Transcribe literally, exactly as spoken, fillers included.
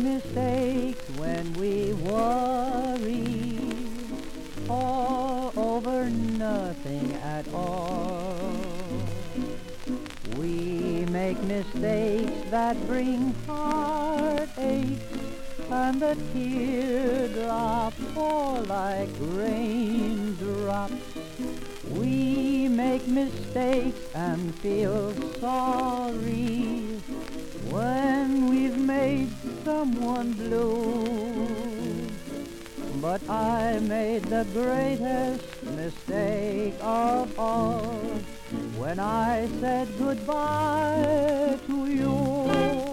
mistakes when we worry all over nothing at all. We make mistakes that bring heartache, and the teardrops fall like raindrops. We make mistakes and feel sorry when we've made someone blue. But I made the greatest mistake of all when I said goodbye to you.